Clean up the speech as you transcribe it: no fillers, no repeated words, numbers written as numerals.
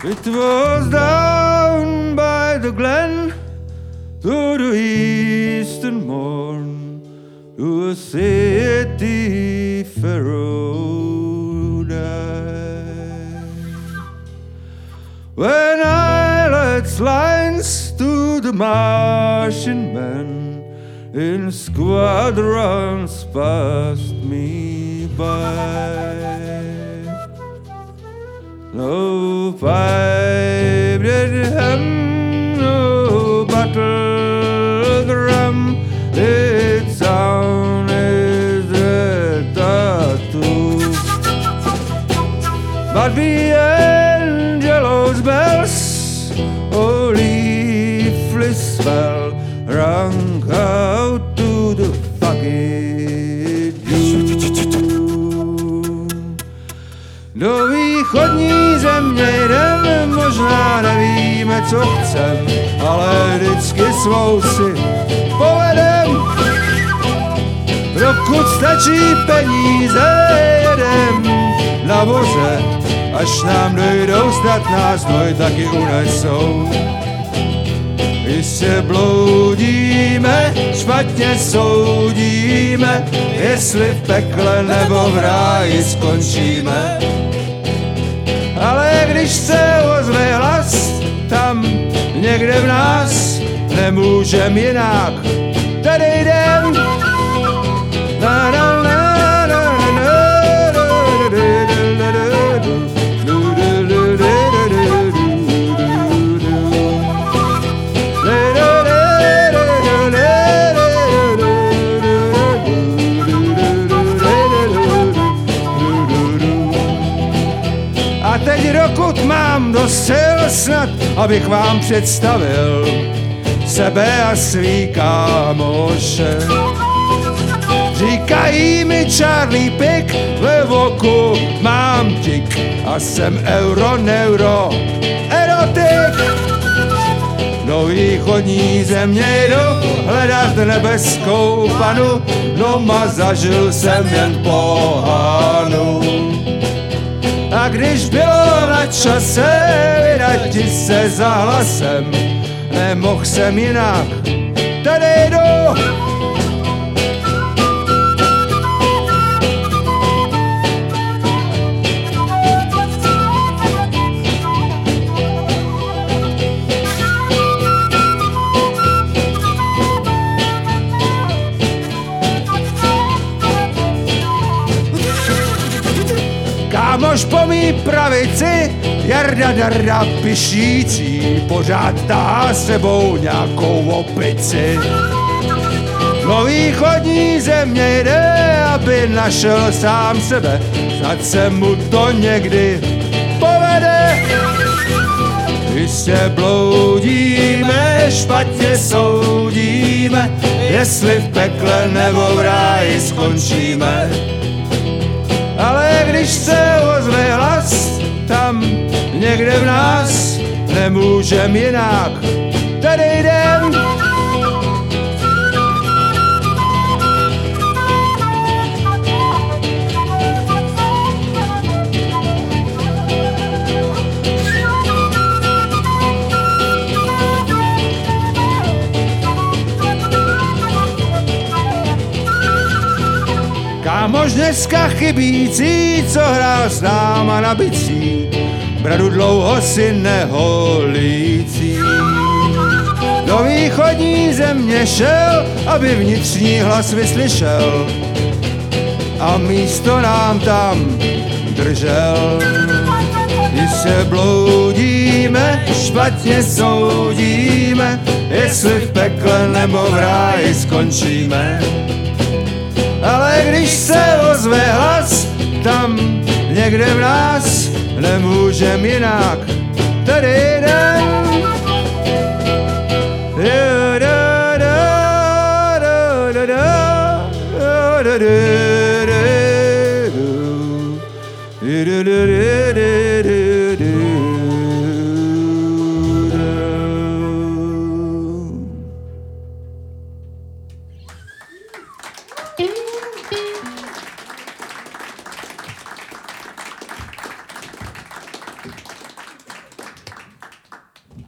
It was down by the glen to the eastern morn, to a city Pharaoh died. When I led lines to the Martian men in squadrons passed me by. No pipe did hem, no battle drum, its sound is a tattoo. But the angelos' bells, oh leafless spell, rang out to the fucking Jew. Do východní země jdem, možná nevíme, co chcem, ale vždycky svou si povedem. Dokud stačí peníze, jedem na voze, až nám dojdou, snad nás noj taky unesou. Jistě bloudíme, špatně soudíme, jestli v pekle nebo v ráji skončíme. Ale když se ozve hlas, tam někde v nás nemůžem jinak, tady jdem. Na, na, na, na, na, a teď dokud mám dost sil snad, abych vám představil sebe a svý kámoše. Říkají mi Charlie Pick, ve voku mám tik a jsem erotik. Do východní země jdu hledat nebeskou panu, doma zažil jsem jen pohanu. A když bylo na čase vydati se za hlasem, nemohl jsem jinak, tady jdu. Kámoš po mý pravici, Jarda Darda pišící, pořád tahá sebou nějakou opici. Do východní země jde, aby našel sám sebe, snad se mu to někdy povede. Jistě bloudíme, špatně soudíme, jestli v pekle nebo v ráji skončíme. Ale když se ozve hlas, tam někde v nás nemůžem jinak, tady jdem. Kámoš dneska chybící, co hrál s náma na bicí, bradu dlouho si neholící. Do východní země šel, aby vnitřní hlas vyslyšel, a místo nám tam držel. Když se bloudíme, špatně soudíme, jestli v pekle nebo v ráji skončíme. Ale když se ozve hlas, tam někde v nás nemůžem jinak, tady jdem.